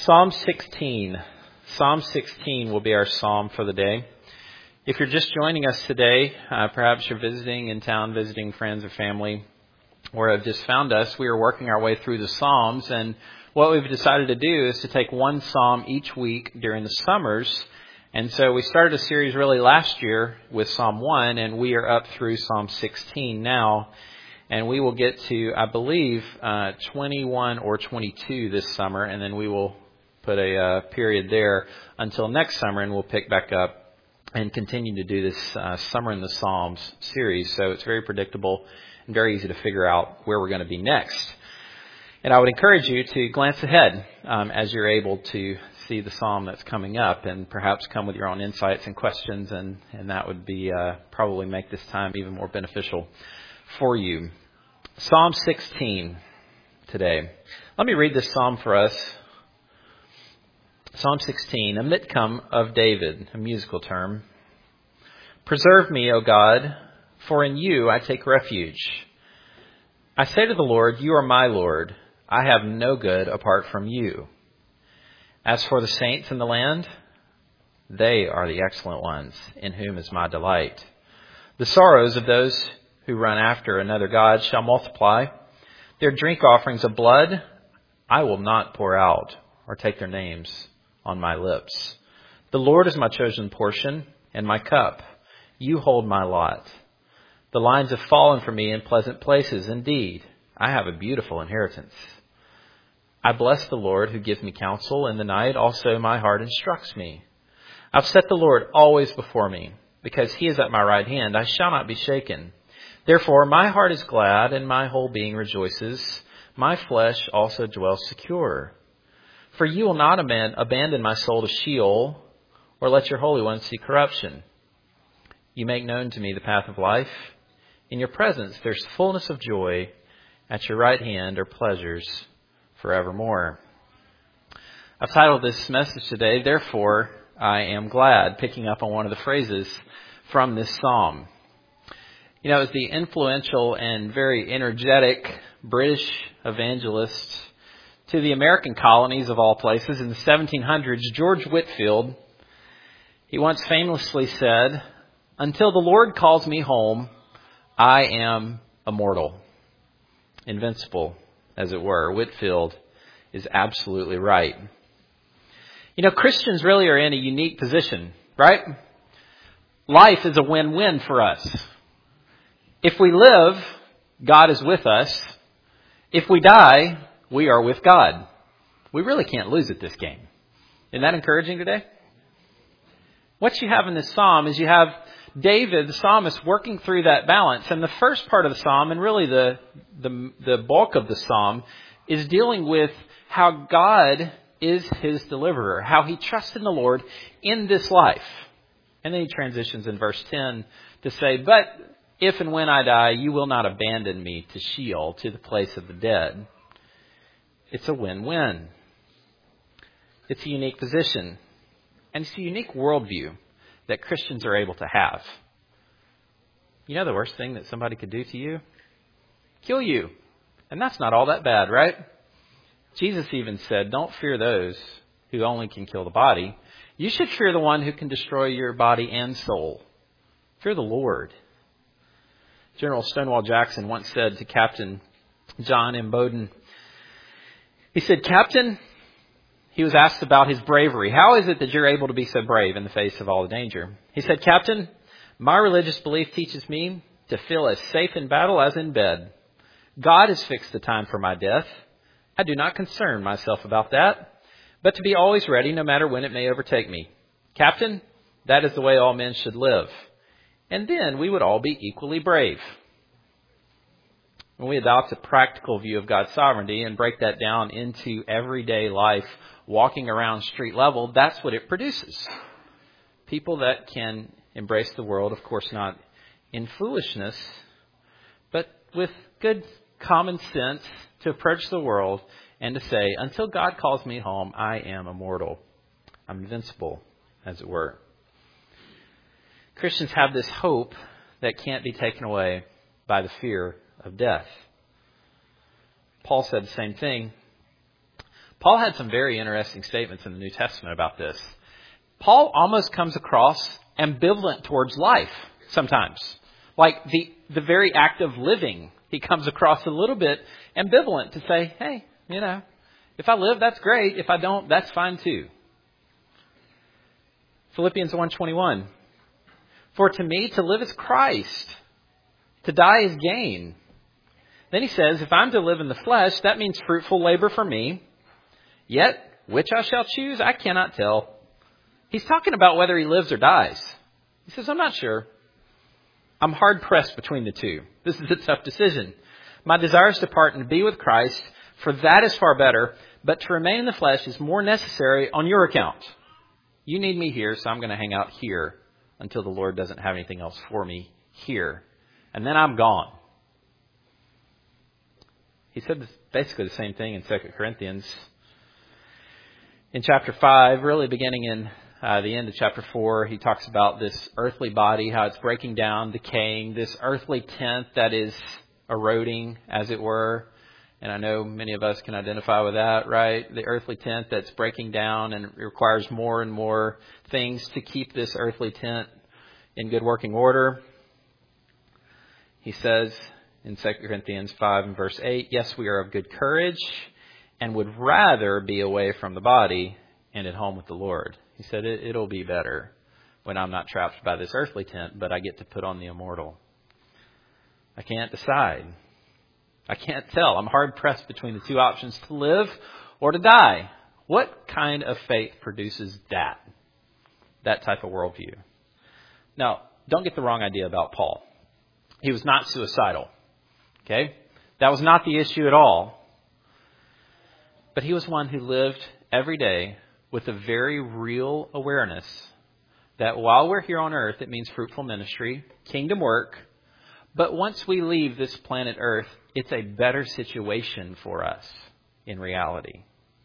Psalm 16. Psalm 16 will be our psalm for the day. If you're just joining us today, perhaps you're visiting in town, visiting friends or family, or have just found us, we are working our way through the Psalms, and what we've decided to do is to take one psalm each week during the summers. And so we started a series really last year with Psalm 1, and we are up through Psalm 16 now. And we will get to, I believe, 21 or 22 this summer, and then we will put a period there until next summer, and we'll pick back up and continue to do this Summer in the Psalms series. So it's very predictable and very easy to figure out where we're going to be next. And I would encourage you to glance ahead as you're able to see the psalm that's coming up, and perhaps come with your own insights and questions, and that would be probably make this time even more beneficial for you. Psalm 16 today. Let me read this psalm for us. Psalm 16, a mitkam of David, a musical term. Preserve me, O God, for in you I take refuge. I say to the Lord, you are my Lord. I have no good apart from you. As for the saints in the land, they are the excellent ones, in whom is my delight. The sorrows of those who run after another god shall multiply. Their drink offerings of blood I will not pour out, or take their names on my lips. The Lord is my chosen portion and my cup. You hold my lot. The lines have fallen for me in pleasant places. Indeed, I have a beautiful inheritance. I bless the Lord who gives me counsel in the night. Also my heart instructs me. I've set the Lord always before me. Because he is at my right hand, I shall not be shaken. Therefore my heart is glad and my whole being rejoices. My flesh also dwells secure. For you will not abandon my soul to Sheol, or let your Holy One see corruption. You make known to me the path of life. In your presence there's fullness of joy. At your right hand are pleasures forevermore. I've titled this message today, Therefore I Am Glad, picking up on one of the phrases from this psalm. You know, it was the influential and very energetic British evangelist to the American colonies of all places in the 1700s, George Whitefield. He once famously said, until the Lord calls me home, I am immortal. Invincible, as it were. Whitefield is absolutely right. You know, Christians really are in a unique position, right? Life is a win-win for us. If we live, God is with us. If we die, we are with God. We really can't lose at this game. Isn't that encouraging today? What you have in this psalm is you have David, the psalmist, working through that balance. And the first part of the psalm, and really the bulk of the psalm, is dealing with how God is his deliverer, how he trusts in the Lord in this life. And then he transitions in verse 10 to say, but if and when I die, you will not abandon me to Sheol, to the place of the dead. It's a win-win. It's a unique position. And it's a unique worldview that Christians are able to have. You know the worst thing that somebody could do to you? Kill you. And that's not all that bad, right? Jesus even said, don't fear those who only can kill the body. You should fear the one who can destroy your body and soul. Fear the Lord. General Stonewall Jackson once said to Captain John M. Bowden, he said, Captain, he was asked about his bravery. How is it that you're able to be so brave in the face of all the danger? He said, Captain, my religious belief teaches me to feel as safe in battle as in bed. God has fixed the time for my death. I do not concern myself about that, but to be always ready no matter when it may overtake me. Captain, that is the way all men should live. And then we would all be equally brave. When we adopt a practical view of God's sovereignty and break that down into everyday life, walking around street level, that's what it produces. People that can embrace the world, of course not in foolishness, but with good common sense to approach the world and to say, until God calls me home, I am immortal. I'm invincible, as it were. Christians have this hope that can't be taken away by the fear of death. Paul said the same thing. Paul had some very interesting statements in the New Testament about this. Paul almost comes across ambivalent towards life sometimes. Like the very act of living, he comes across a little bit ambivalent to say, hey, if I live, that's great. If I don't, that's fine too. Philippians 1:21. For to me, to live is Christ. To die is gain. Then he says, if I'm to live in the flesh, that means fruitful labor for me. Yet, which I shall choose, I cannot tell. He's talking about whether he lives or dies. He says, I'm not sure. I'm hard pressed between the two. This is a tough decision. My desire is to depart and to be with Christ, for that is far better. But to remain in the flesh is more necessary on your account. You need me here, so I'm going to hang out here until the Lord doesn't have anything else for me here. And then I'm gone. He said basically the same thing in 2 Corinthians. In chapter 5, really beginning in the end of chapter 4, he talks about this earthly body, how it's breaking down, decaying, this earthly tent that is eroding, as it were. And I know many of us can identify with that, right? The earthly tent that's breaking down and it requires more and more things to keep this earthly tent in good working order. He says in 2 Corinthians 5 and verse 8, yes, we are of good courage and would rather be away from the body and at home with the Lord. He said, it'll be better when I'm not trapped by this earthly tent, but I get to put on the immortal. I can't decide. I can't tell. I'm hard pressed between the two options, to live or to die. What kind of faith produces that type of worldview? Now, don't get the wrong idea about Paul. He was not suicidal. Okay? That was not the issue at all. But he was one who lived every day with a very real awareness that while we're here on earth, it means fruitful ministry, kingdom work. But once we leave this planet Earth, it's a better situation for us in reality.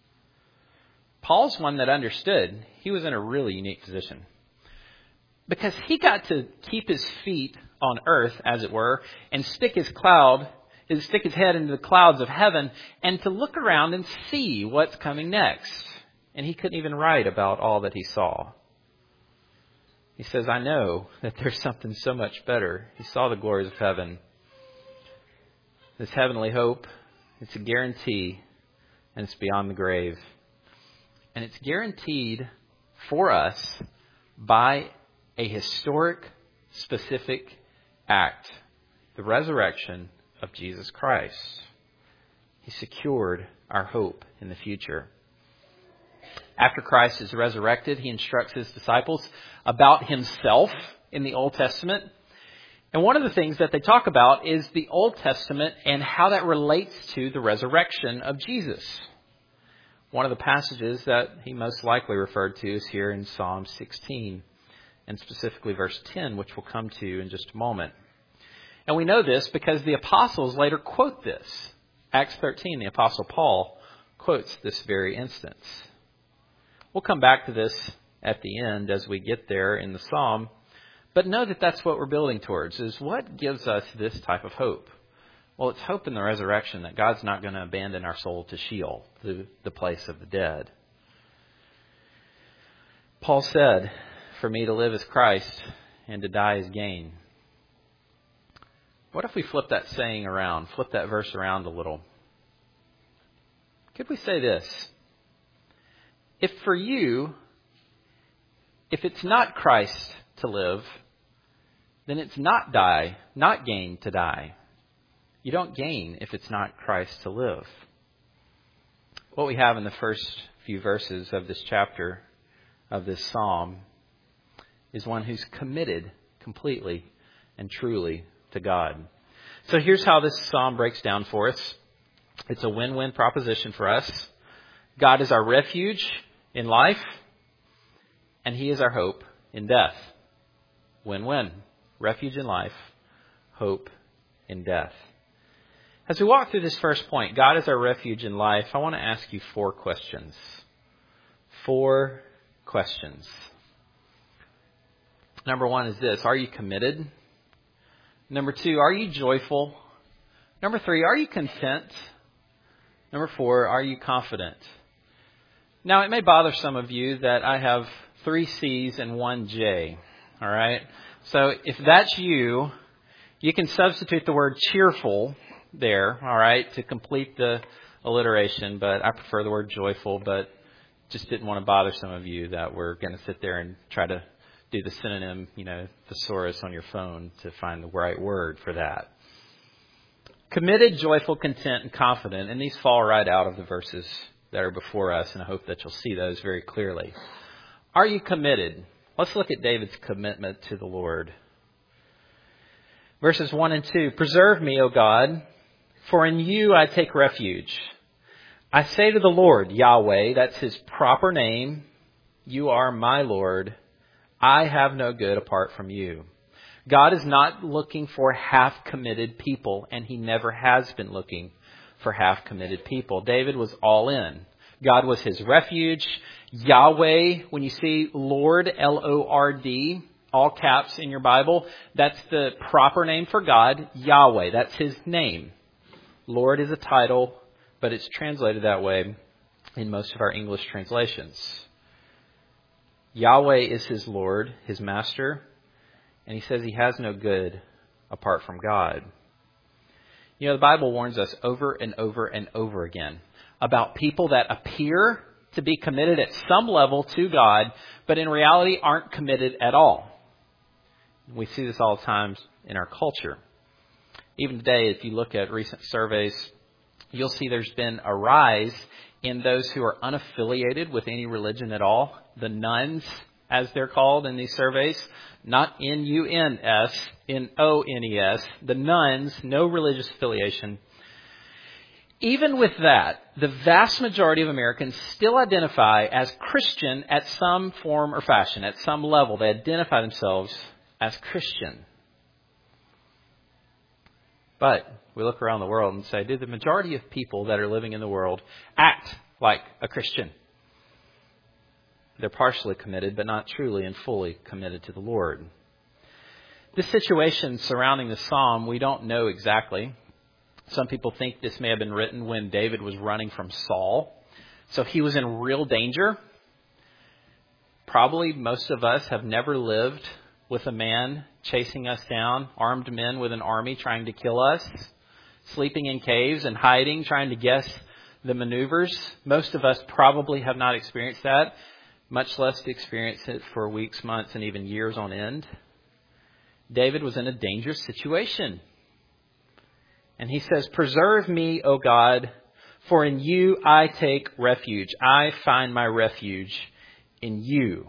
Paul's one that understood. He was in a really unique position. Because he got to keep his feet on earth, as it were, and stick his head into the clouds of heaven and to look around and see what's coming next. And he couldn't even write about all that he saw. He says, I know that there's something so much better. He saw the glories of heaven. This heavenly hope, it's a guarantee, and it's beyond the grave. And it's guaranteed for us by a historic, specific act, the resurrection of Jesus Christ. He secured our hope in the future. After Christ is resurrected, he instructs his disciples about himself in the Old Testament. And one of the things that they talk about is the Old Testament and how that relates to the resurrection of Jesus. One of the passages that he most likely referred to is here in Psalm 16, and specifically verse 10, which we'll come to in just a moment. And we know this because the apostles later quote this. Acts 13, the apostle Paul quotes this very instance. We'll come back to this at the end as we get there in the psalm. But know that that's what we're building towards, is what gives us this type of hope? Well, it's hope in the resurrection that God's not going to abandon our soul to Sheol, the place of the dead. Paul said, for me to live is Christ and to die is gain. What if we flip that saying around, flip that verse around a little? Could we say this? If for you, if it's not Christ to live, then it's not gain to die. You don't gain if it's not Christ to live. What we have in the first few verses of this chapter, of this psalm, is one who's committed completely and truly to God. So here's how this psalm breaks down for us. It's a win-win proposition for us. God is our refuge in life, and he is our hope in death. Win-win. Refuge in life, hope in death. As we walk through this first point, God is our refuge in life, I want to ask you 4 questions. 4 questions. Number 1 is this: are you committed? Number 2, are you joyful? Number 3, are you content? Number 4, are you confident? Now, it may bother some of you that I have 3 C's and 1 J. All right? So if that's you, you can substitute the word cheerful there, all right, to complete the alliteration. But I prefer the word joyful, but just didn't want to bother some of you that we're going to sit there and try to do the synonym, thesaurus on your phone to find the right word for that. Committed, joyful, content, and confident. And these fall right out of the verses that are before us, and I hope that you'll see those very clearly. Are you committed? Let's look at David's commitment to the Lord. Verses 1 and 2. Preserve me, O God, for in you I take refuge. I say to the Lord, Yahweh, that's his proper name, you are my Lord. I have no good apart from you. God is not looking for half-committed people, and he never has been looking for half-committed people. David was all in. God was his refuge. Yahweh, when you see Lord, L-O-R-D, all caps in your Bible, that's the proper name for God, Yahweh. That's his name. Lord is a title, but it's translated that way in most of our English translations. Yahweh is his Lord, his master, and he says he has no good apart from God. The Bible warns us over and over and over again about people that appear to be committed at some level to God, but in reality aren't committed at all. We see this all the time in our culture. Even today, if you look at recent surveys, you'll see there's been a rise in those who are unaffiliated with any religion at all. The nuns, as they're called in these surveys, not N-U-N-S, N-O-N-E-S, the nuns, no religious affiliation. Even with that, the vast majority of Americans still identify as Christian at some form or fashion, at some level. They identify themselves as Christian. But we look around the world and say, do the majority of people that are living in the world act like a Christian? They're partially committed, but not truly and fully committed to the Lord. This situation surrounding the psalm, we don't know exactly. Some people think this may have been written when David was running from Saul. So he was in real danger. Probably most of us have never lived with a man chasing us down, armed men with an army trying to kill us, sleeping in caves and hiding, trying to guess the maneuvers. Most of us probably have not experienced that, much less to experience it for weeks, months, and even years on end. David was in a dangerous situation. And he says, preserve me, O God, for in you I take refuge. I find my refuge in you.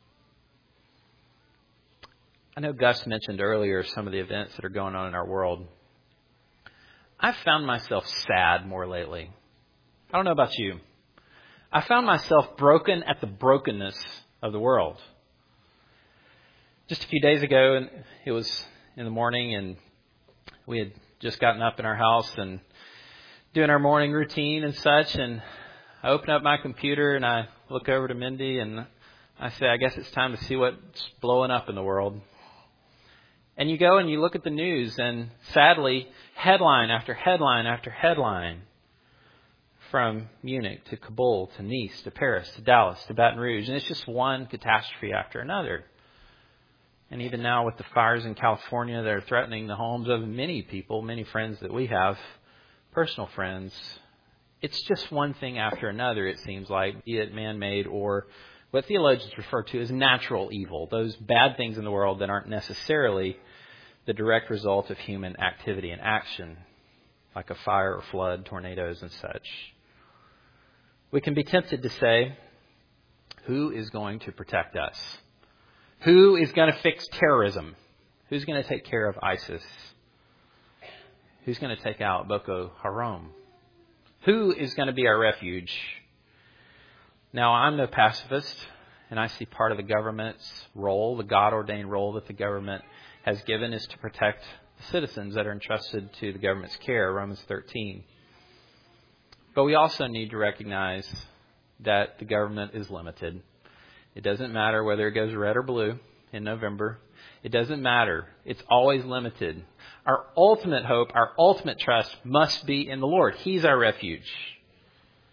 I know Gus mentioned earlier some of the events that are going on in our world. I've found myself sad more lately. I don't know about you. I found myself broken at the brokenness of the world. Just a few days ago, and it was in the morning, and we had just gotten up in our house and doing our morning routine and such, and I open up my computer and I look over to Mindy and I say, I guess it's time to see what's blowing up in the world. And you go and you look at the news, and sadly, headline after headline after headline, from Munich to Kabul to Nice to Paris to Dallas to Baton Rouge. And it's just one catastrophe after another. And even now with the fires in California that are threatening the homes of many people, many friends that we have, personal friends, it's just one thing after another, it seems like, be it man-made or what theologians refer to as natural evil, those bad things in the world that aren't necessarily the direct result of human activity and action, like a fire or flood, tornadoes and such. We can be tempted to say, who is going to protect us? Who is going to fix terrorism? Who's going to take care of ISIS? Who's going to take out Boko Haram? Who is going to be our refuge? Now, I'm no pacifist, and I see part of the government's role, the God-ordained role that the government has given, is to protect the citizens that are entrusted to the government's care, Romans 13. But we also need to recognize that the government is limited. It doesn't matter whether it goes red or blue in November. It doesn't matter. It's always limited. Our ultimate hope, our ultimate trust must be in the Lord. He's our refuge.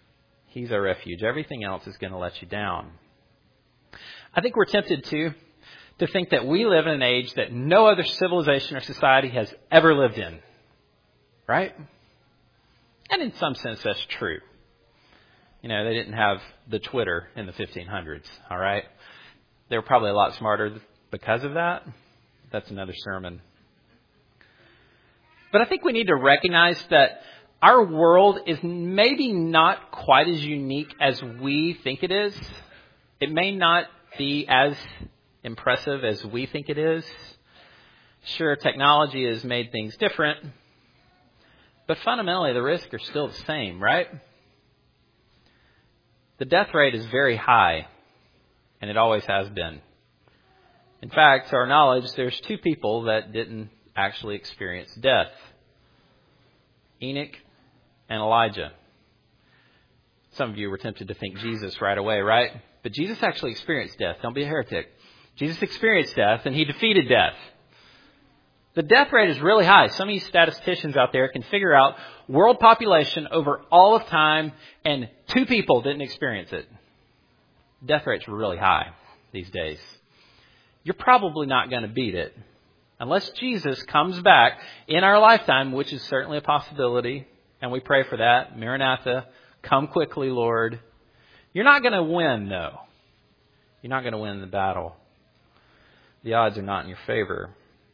He's our refuge. Everything else is going to let you down. I think we're tempted to think that we live in an age that no other civilization or society has ever lived in. Right? And in some sense, that's true. They didn't have the Twitter in the 1500s, all right? They were probably a lot smarter because of that. That's another sermon. But I think we need to recognize that our world is maybe not quite as unique as we think it is. It may not be as impressive as we think it is. Sure, technology has made things different, but fundamentally the risks are still the same, right? The death rate is very high, and it always has been. In fact, to our knowledge, there's 2 people that didn't actually experience death. Enoch and Elijah. Some of you were tempted to think Jesus right away, right? But Jesus actually experienced death. Don't be a heretic. Jesus experienced death, and he defeated death. The death rate is really high. Some of you statisticians out there can figure out world population over all of time, and 2 people didn't experience it. Death rates are really high these days. You're probably not going to beat it. Unless Jesus comes back in our lifetime, which is certainly a possibility, and we pray for that. Maranatha, come quickly, Lord. You're not going to win, though. You're not going to win the battle. The odds are not in your favor.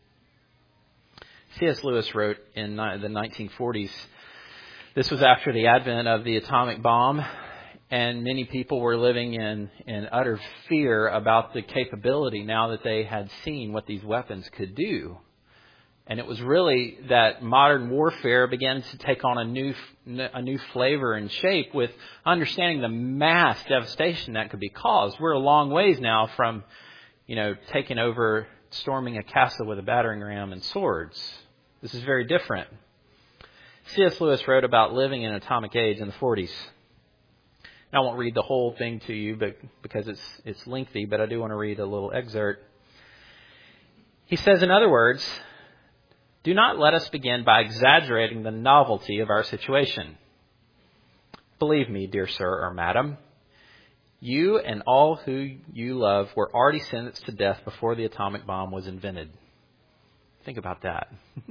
C.S. Lewis wrote in the 1940s, this was after the advent of the atomic bomb, and many people were living in utter fear about the capability now that they had seen what these weapons could do. And it was really that modern warfare began to take on a new flavor and shape with understanding the mass devastation that could be caused. We're a long ways now from, taking over, storming a castle with a battering ram and swords. This is very different. C.S. Lewis wrote about living in an atomic age in the 40s. I won't read the whole thing to you because it's lengthy, but I do want to read a little excerpt. He says, in other words, do not let us begin by exaggerating the novelty of our situation. Believe me, dear sir or madam, you and all who you love were already sentenced to death before the atomic bomb was invented. Think about that.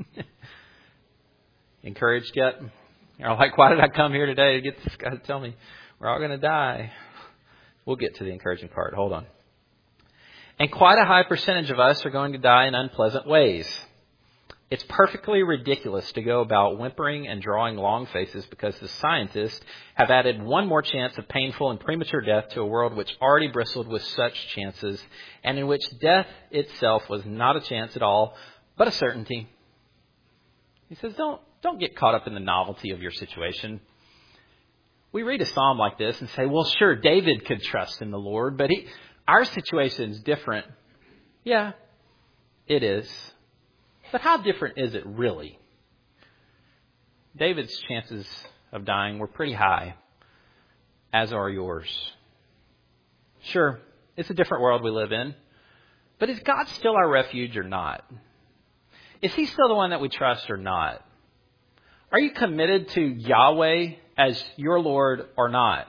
Encouraged yet? You're like, why did I come here today to get this guy to tell me we're all going to die? We'll get to the encouraging part. Hold on. And quite a high percentage of us are going to die in unpleasant ways. It's perfectly ridiculous to go about whimpering and drawing long faces because the scientists have added one more chance of painful and premature death to a world which already bristled with such chances, and in which death itself was not a chance at all, but a certainty. He says, don't get caught up in the novelty of your situation. We read a psalm like this and say, well, sure, David could trust in the Lord, but our situation is different. Yeah, it is. But how different is it really? David's chances of dying were pretty high, as are yours. Sure, it's a different world we live in, but is God still our refuge or not? Is he still the one that we trust or not? Are you committed to Yahweh as your Lord or not?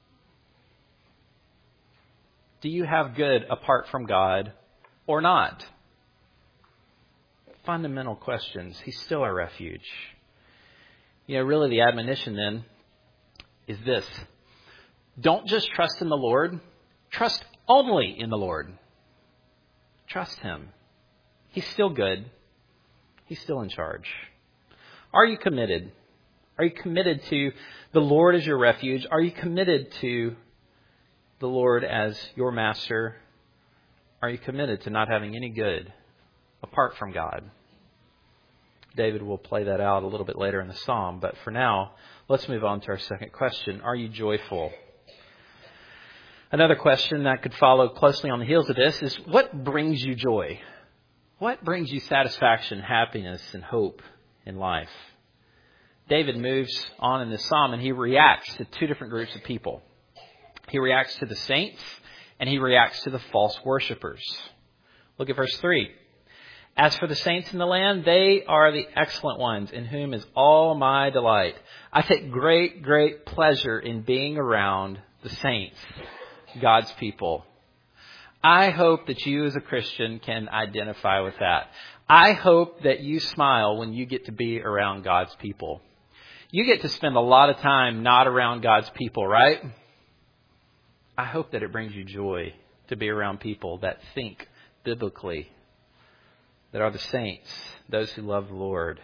Do you have good apart from God or not? Fundamental questions. He's still our refuge. Really the admonition then is this. Don't just trust in the Lord. Trust only in the Lord. Trust him. He's still good. He's still in charge. Are you committed? Are you committed to the Lord as your refuge? Are you committed to the Lord as your master? Are you committed to not having any good apart from God? David will play that out a little bit later in the psalm, but for now, let's move on to our second question. Are you joyful? Another question that could follow closely on the heels of this is, what brings you joy? What brings you satisfaction, happiness, and hope in life? David moves on in this psalm and he reacts to 2 different groups of people. He reacts to the saints and he reacts to the false worshipers. Look at verse 3. As for the saints in the land, they are the excellent ones, in whom is all my delight. I take great, great pleasure in being around the saints, God's people. I hope that you as a Christian can identify with that. I hope that you smile when you get to be around God's people. You get to spend a lot of time not around God's people, right? I hope that it brings you joy to be around people that think biblically, that are the saints, those who love the Lord.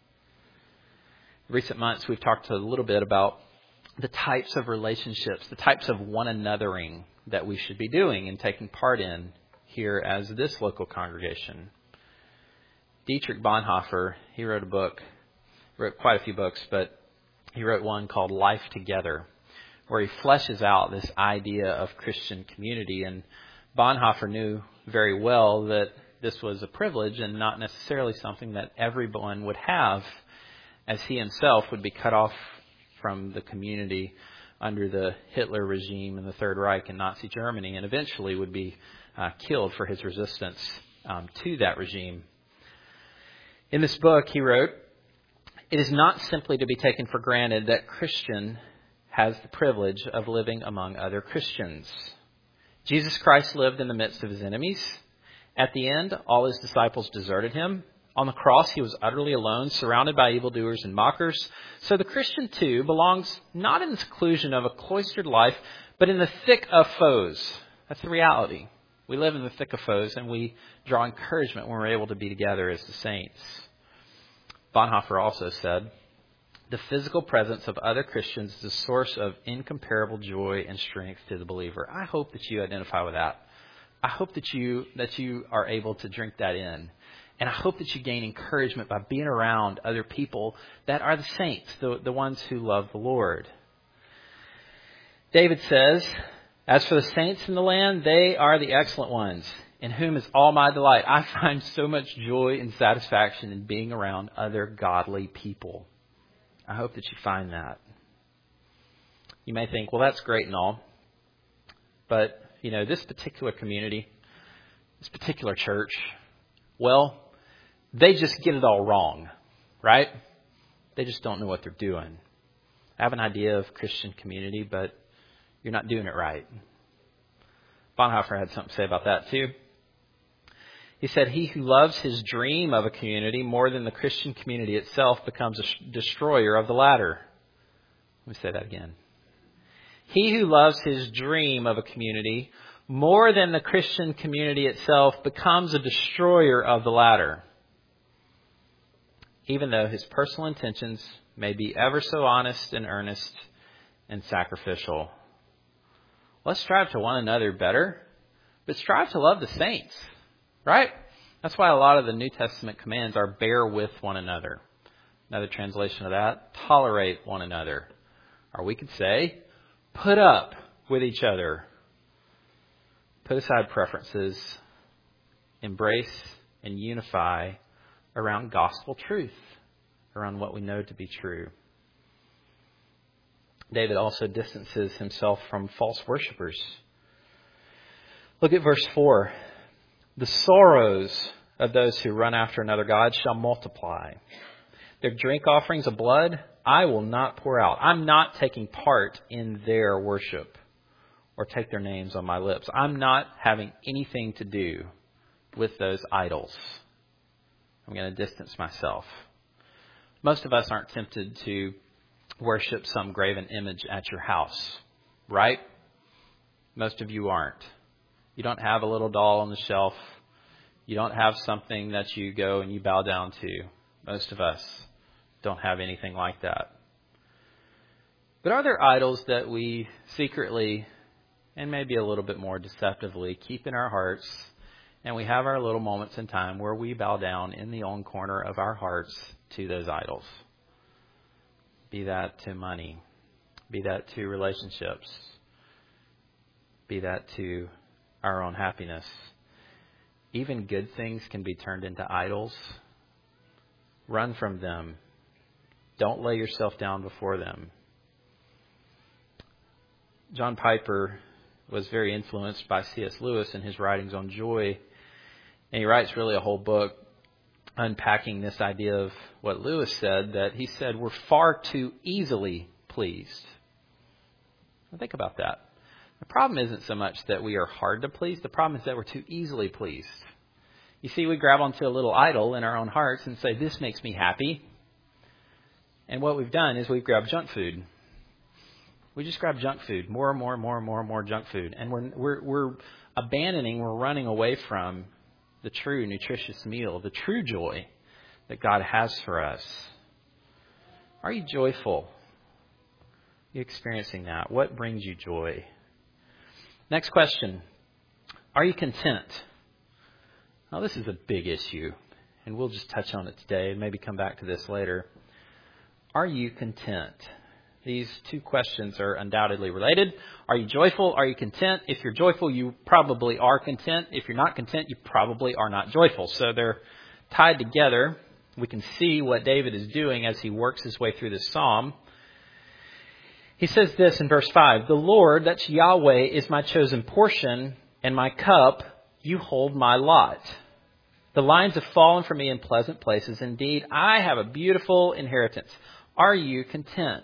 In recent months, we've talked a little bit about the types of relationships, the types of one anothering that we should be doing and taking part in here as this local congregation. Dietrich Bonhoeffer, he wrote quite a few books, but he wrote one called Life Together, where he fleshes out this idea of Christian community. And Bonhoeffer knew very well that this was a privilege and not necessarily something that everyone would have, as he himself would be cut off from the community under the Hitler regime in the Third Reich in Nazi Germany, and eventually would be killed for his resistance to that regime. In this book, he wrote, "It is not simply to be taken for granted that Christian has the privilege of living among other Christians. Jesus Christ lived in the midst of his enemies. At the end, all his disciples deserted him. On the cross, he was utterly alone, surrounded by evildoers and mockers. So the Christian, too, belongs not in the seclusion of a cloistered life, but in the thick of foes." That's the reality. We live in the thick of foes, and we draw encouragement when we're able to be together as the saints. Bonhoeffer also said, "The physical presence of other Christians is a source of incomparable joy and strength to the believer." I hope that you identify with that. I hope that you are able to drink that in. And I hope that you gain encouragement by being around other people that are the saints, the ones who love the Lord. David says, "As for the saints in the land, they are the excellent ones, in whom is all my delight." I find so much joy and satisfaction in being around other godly people. I hope that you find that. You may think, well, that's great and all, but, this particular community, this particular church, well, they just get it all wrong, right? They just don't know what they're doing. I have an idea of Christian community, but you're not doing it right. Bonhoeffer had something to say about that too. He said, "He who loves his dream of a community more than the Christian community itself becomes a destroyer of the latter." Let me say that again. "He who loves his dream of a community more than the Christian community itself becomes a destroyer of the latter, even though his personal intentions may be ever so honest and earnest and sacrificial." Let's strive to one another better, but strive to love the saints, right? That's why a lot of the New Testament commands are bear with one another. Another translation of that, tolerate one another. Or we could say, put up with each other. Put aside preferences, embrace and unify around gospel truth, around what we know to be true. David also distances himself from false worshipers. Look at verse 4. "The sorrows of those who run after another god shall multiply. Their drink offerings of blood I will not pour out." I'm not taking part in their worship or take their names on my lips. I'm not having anything to do with those idols. I'm going to distance myself. Most of us aren't tempted to worship some graven image at your house, right? Most of you aren't. You don't have a little doll on the shelf. You don't have something that you go and you bow down to. Most of us don't have anything like that. But are there idols that we secretly and maybe a little bit more deceptively keep in our hearts, and we have our little moments in time where we bow down in the own corner of our hearts to those idols? Be that to money, be that to relationships, be that to our own happiness. Even good things can be turned into idols. Run from them. Don't lay yourself down before them. John Piper was very influenced by C.S. Lewis in his writings on joy. And he writes really a whole book unpacking this idea of what Lewis said, that he said we're far too easily pleased. Well, think about that. The problem isn't so much that we are hard to please. The problem is that we're too easily pleased. You see, we grab onto a little idol in our own hearts and say, this makes me happy. And what we've done is we've grabbed junk food. We just grab junk food, more junk food. And we're abandoning, we're running away from the true nutritious meal, the true joy that God has for us. Are you joyful? Are you experiencing that? What brings you joy? Next question. Are you content? Now, this is a big issue, and we'll just touch on it today and maybe come back to this later. Are you content? These two questions are undoubtedly related. Are you joyful? Are you content? If you're joyful, you probably are content. If you're not content, you probably are not joyful. So they're tied together. We can see what David is doing as he works his way through this psalm. He says this in verse 5, the Lord, that's Yahweh, is my chosen portion and my cup. You hold my lot. The lines have fallen for me in pleasant places. Indeed, I have a beautiful inheritance. Are you content?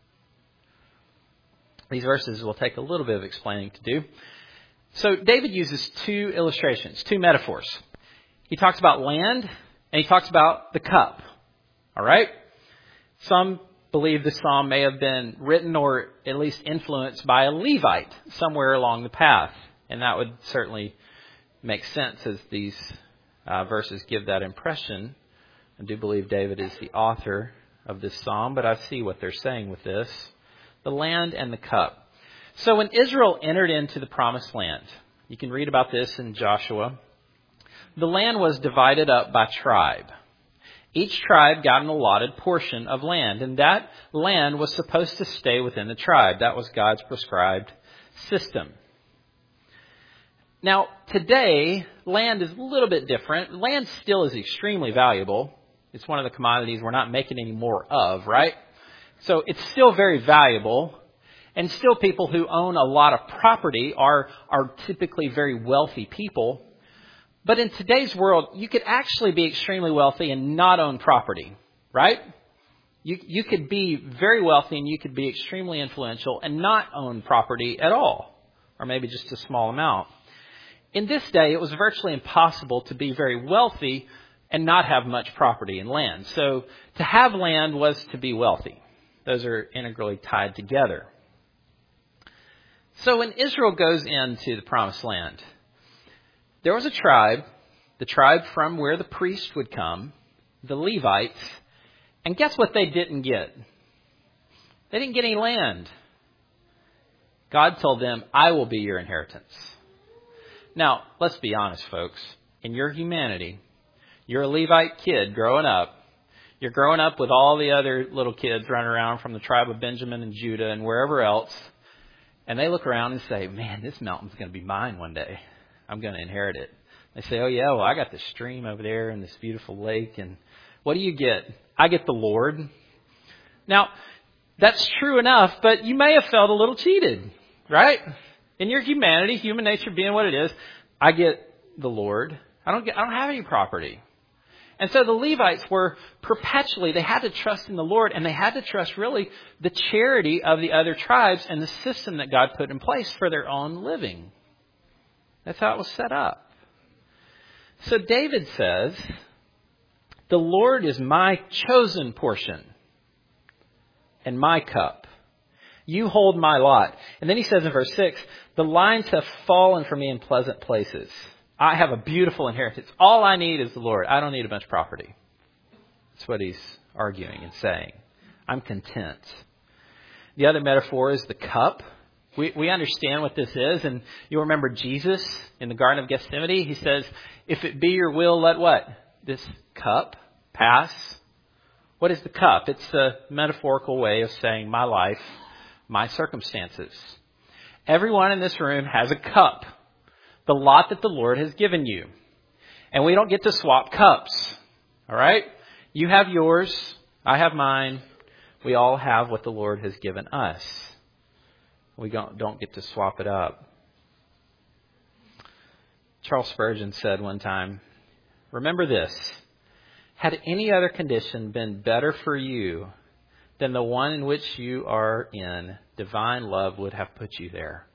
These verses will take a little bit of explaining to do. So David uses two illustrations, two metaphors. He talks about land and he talks about the cup. All right? Some believe this psalm may have been written or at least influenced by a Levite somewhere along the path. And that would certainly make sense as these verses give that impression. I do believe David is the author of this psalm, but I see what they're saying with this. The land and the cup. So when Israel entered into the promised land, you can read about this in Joshua, the land was divided up by tribe. Each tribe got an allotted portion of land, and that land was supposed to stay within the tribe. That was God's prescribed system. Now, today, land is a little bit different. Land still is extremely valuable. It's one of the commodities we're not making any more of, right? So it's still very valuable. And still people who own a lot of property are typically very wealthy people. But in today's world, you could actually be extremely wealthy and not own property, right? You could be very wealthy and you could be extremely influential and not own property at all, or maybe just a small amount. In this day, it was virtually impossible to be very wealthy and not have much property and land. So to have land was to be wealthy. Those are integrally tied together. So when Israel goes into the promised land, there was a tribe, the tribe from where the priest would come, the Levites, and guess what they didn't get? They didn't get any land. God told them, I will be your inheritance. Now, let's be honest, folks. In your humanity, you're a Levite kid growing up. You're growing up with all the other little kids running around from the tribe of Benjamin and Judah and wherever else. And they look around and say, man, this mountain's going to be mine one day. I'm going to inherit it. They say, oh, yeah, well, I got this stream over there and this beautiful lake. And what do you get? I get the Lord. Now, that's true enough, but you may have felt a little cheated, right? In your humanity, human nature being what it is, I get the Lord. I don't have any property. And so the Levites were perpetually, they had to trust in the Lord, and they had to trust really the charity of the other tribes and the system that God put in place for their own living. That's how it was set up. So David says, the Lord is my chosen portion and my cup. You hold my lot. And then he says in verse 6, the lines have fallen for me in pleasant places. I have a beautiful inheritance. All I need is the Lord. I don't need a bunch of property. That's what he's arguing and saying. I'm content. The other metaphor is the cup. We understand what this is. And you'll remember Jesus in the Garden of Gethsemane. He says, if it be your will, let what? This cup pass. What is the cup? It's a metaphorical way of saying my life, my circumstances. Everyone in this room has a cup. The lot that the Lord has given you. And we don't get to swap cups. All right? You have yours. I have mine. We all have what the Lord has given us. We don't get to swap it up. Charles Spurgeon said one time, remember this. Had any other condition been better for you than the one in which you are in, divine love would have put you there.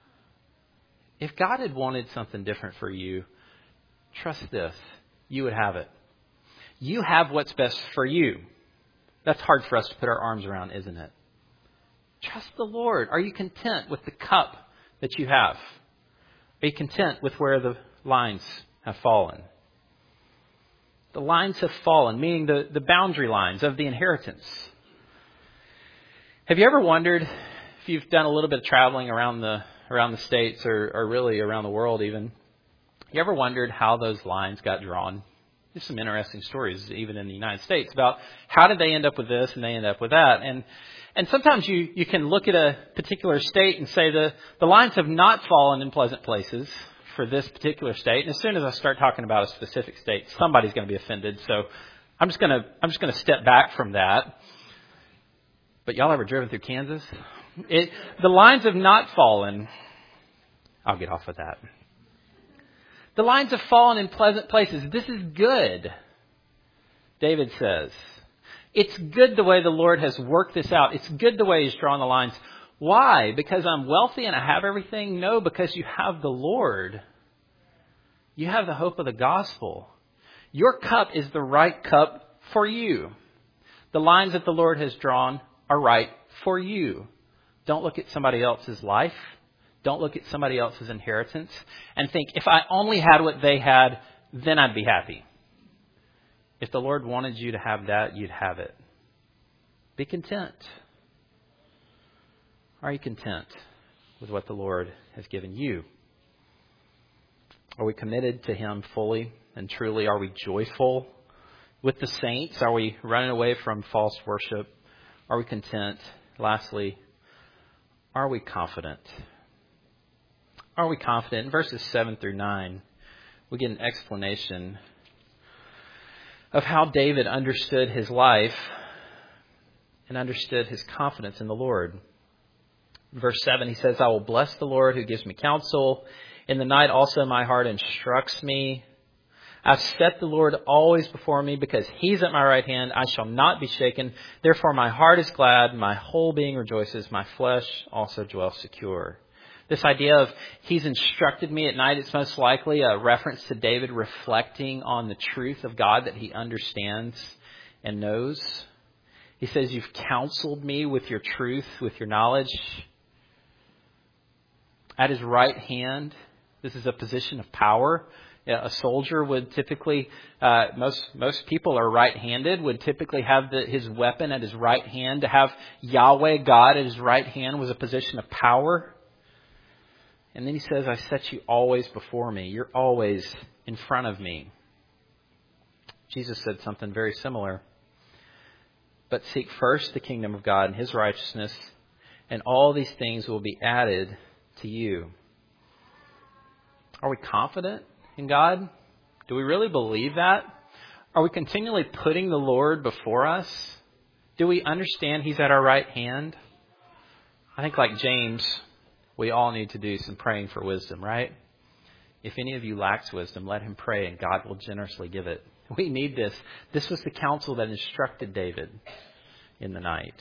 If God had wanted something different for you, trust this, you would have it. You have what's best for you. That's hard for us to put our arms around, isn't it? Trust the Lord. Are you content with the cup that you have? Are you content with where the lines have fallen? The lines have fallen, meaning the boundary lines of the inheritance. Have you ever wondered, if you've done a little bit of traveling around the States or really around the world even, you ever wondered how those lines got drawn? There's some interesting stories, even in the United States, about how did they end up with this and they end up with that. And sometimes you can look at a particular state and say the lines have not fallen in pleasant places for this particular state. And as soon as I start talking about a specific state, somebody's going to be offended. So I'm just going to step back from that. But y'all ever driven through Kansas? The lines have not fallen. I'll get off with that. The lines have fallen in pleasant places. This is good, David says. It's good the way the Lord has worked this out. It's good the way He's drawn the lines. Why? Because I'm wealthy and I have everything? No, because you have the Lord. You have the hope of the gospel. Your cup is the right cup for you. The lines that the Lord has drawn are right for you. Don't look at somebody else's life. Don't look at somebody else's inheritance and think, if I only had what they had, then I'd be happy. If the Lord wanted you to have that, you'd have it. Be content. Are you content with what the Lord has given you? Are we committed to Him fully and truly? Are we joyful with the saints? Are we running away from false worship? Are we content? Lastly, are we confident? Are we confident? In verses 7 through 9, we get an explanation of how David understood his life and understood his confidence in the Lord. In verse 7, he says, I will bless the Lord who gives me counsel. In the night also my heart instructs me. I've set the Lord always before me because He's at my right hand. I shall not be shaken. Therefore my heart is glad. My whole being rejoices. My flesh also dwells secure. This idea of He's instructed me at night, it's most likely a reference to David reflecting on the truth of God that he understands and knows. He says, you've counseled me with your truth, with your knowledge. At his right hand, this is a position of power. A soldier would typically, most people are right-handed, would typically have his weapon at his right hand. To have Yahweh, God, at his right hand was a position of power. And then he says, I set you always before me. You're always in front of me. Jesus said something very similar. But seek first the kingdom of God and His righteousness, and all these things will be added to you. Are we confident in God? Do we really believe that? Are we continually putting the Lord before us? Do we understand He's at our right hand? I think like James, we all need to do some praying for wisdom, right? If any of you lacks wisdom, let him pray and God will generously give it. We need this. This was the counsel that instructed David in the night.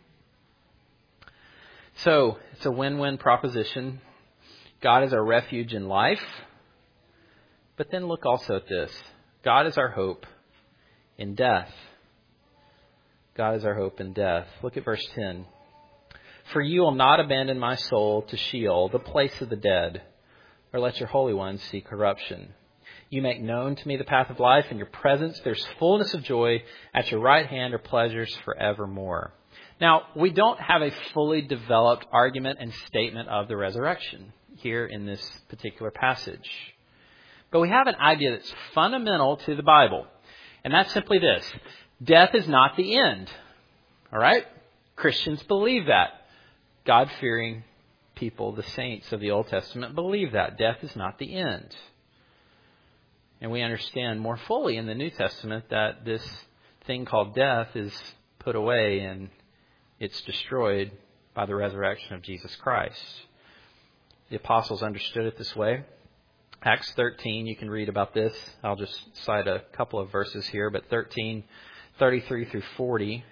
So it's a win-win proposition. God is our refuge in life. But then look also at this. God is our hope in death. God is our hope in death. Look at verse 10. For you will not abandon my soul to Sheol, the place of the dead, or let your Holy One see corruption. You make known to me the path of life. In your presence there's fullness of joy. At your right hand are pleasures forevermore. Now, we don't have a fully developed argument and statement of the resurrection here in this particular passage. But we have an idea that's fundamental to the Bible. And that's simply this. Death is not the end. All right? Christians believe that. God-fearing people, the saints of the Old Testament, believe that. Death is not the end. And we understand more fully in the New Testament that this thing called death is put away and it's destroyed by the resurrection of Jesus Christ. The apostles understood it this way. Acts 13, you can read about this. I'll just cite a couple of verses here, but 13:33 through 40.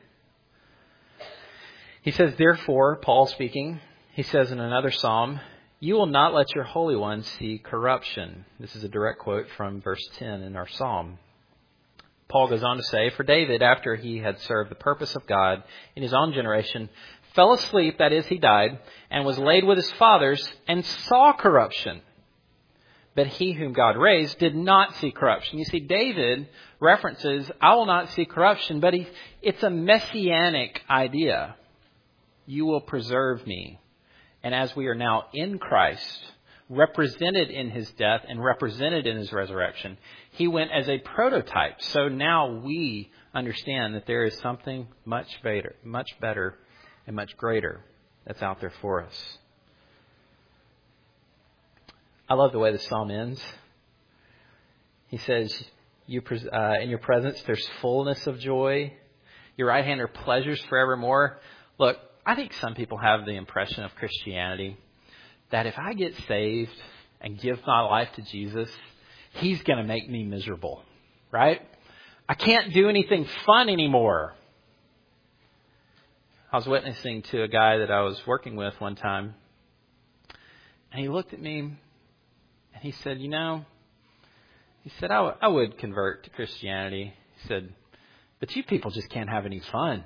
He says, therefore, Paul speaking, he says in another psalm, you will not let your Holy One see corruption. This is a direct quote from verse 10 in our psalm. Paul goes on to say, for David, after he had served the purpose of God in his own generation, fell asleep, that is, he died, and was laid with his fathers, and saw corruption. But he whom God raised did not see corruption. You see, David references, I will not see corruption, but it's a messianic idea. You will preserve me. And as we are now in Christ, represented in his death and represented in his resurrection, he went as a prototype. So now we understand that there is something much better and much greater that's out there for us. I love the way the psalm ends. He says, in your presence there's fullness of joy. Your right hand are pleasures forevermore. Look, I think some people have the impression of Christianity that if I get saved and give my life to Jesus, he's going to make me miserable, right? I can't do anything fun anymore. I was witnessing to a guy that I was working with one time, and he looked at me and he said, I would convert to Christianity. He said, but you people just can't have any fun.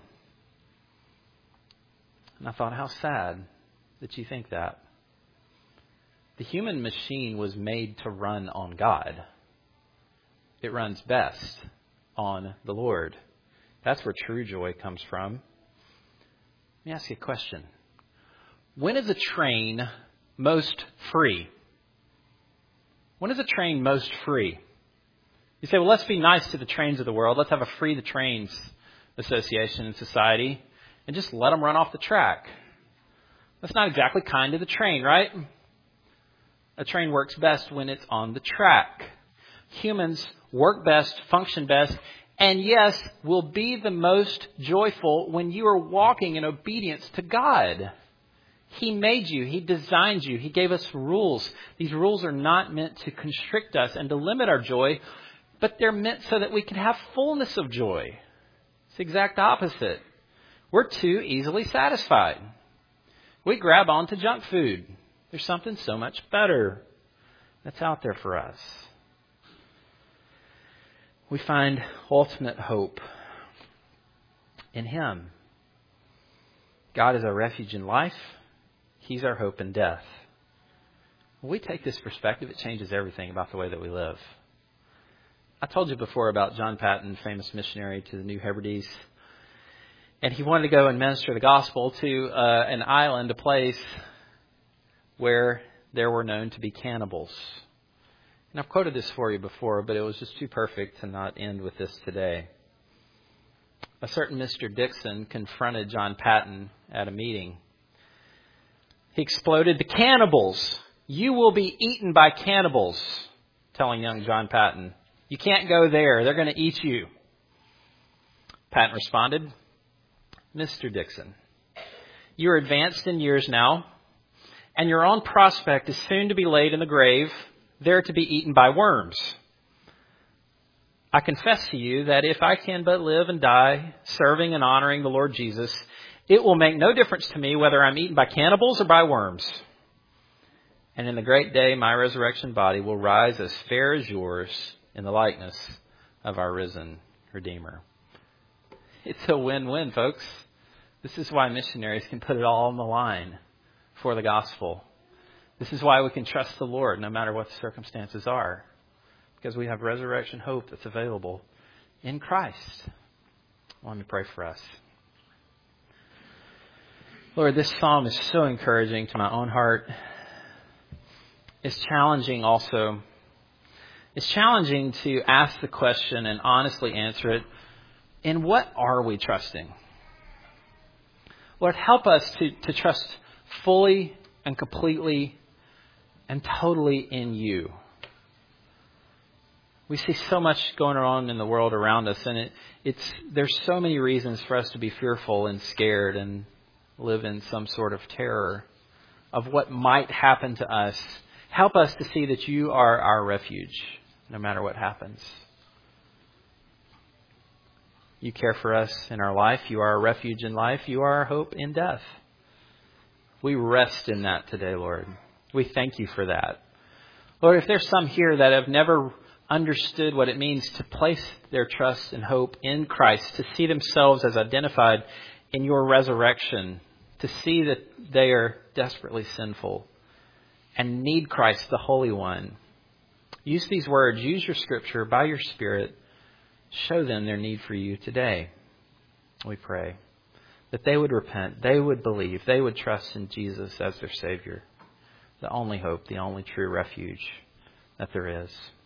And I thought, how sad that you think that. The human machine was made to run on God. It runs best on the Lord. That's where true joy comes from. Let me ask you a question. When is a train most free? When is a train most free? You say, well, let's be nice to the trains of the world. Let's have a Free the Trains association in society and just let them run off the track. That's not exactly kind to the train, right? A train works best when it's on the track. Humans work best, function best, and yes, will be the most joyful when you are walking in obedience to God. He made you. He designed you. He gave us rules. These rules are not meant to constrict us and to limit our joy, but they're meant so that we can have fullness of joy. It's the exact opposite. We're too easily satisfied. We grab onto junk food. There's something so much better that's out there for us. We find ultimate hope in Him. God is our refuge in life. He's our hope in death. When we take this perspective, it changes everything about the way that we live. I told you before about John Paton, famous missionary to the New Hebrides. And he wanted to go and minister the gospel to an island, a place where there were known to be cannibals. And I've quoted this for you before, but it was just too perfect to not end with this today. A certain Mr. Dixon confronted John Paton at a meeting. He exploded, "The cannibals! You will be eaten by cannibals," telling young John Paton. "You can't go there. They're going to eat you." Paton responded, "Mr. Dixon, you're advanced in years now, and your own prospect is soon to be laid in the grave, there to be eaten by worms. I confess to you that if I can but live and die serving and honoring the Lord Jesus, it will make no difference to me whether I'm eaten by cannibals or by worms. And in the great day, my resurrection body will rise as fair as yours in the likeness of our risen Redeemer." It's a win-win, folks. This is why missionaries can put it all on the line for the gospel. This is why we can trust the Lord no matter what the circumstances are, because we have resurrection hope that's available in Christ. Let me pray for us. Lord, this psalm is so encouraging to my own heart. It's challenging also. It's challenging to ask the question and honestly answer it. In what are we trusting? Lord, help us to trust fully and completely and totally in you. We see so much going on in the world around us, and there's so many reasons for us to be fearful and scared and live in some sort of terror of what might happen to us Help us to see that you are our refuge, no matter what happens. You care for us in our life. You are our refuge in life. You are our hope in death. We rest in that today, Lord. We thank you for that. Lord, if there's some here that have never understood what it means to place their trust and hope in Christ, to see themselves as identified in your resurrection, to see that they are desperately sinful and need Christ, the Holy One. Use these words, use your Scripture by your Spirit. Show them their need for you today. We pray that they would repent, they would believe, they would trust in Jesus as their Savior, the only hope, the only true refuge that there is.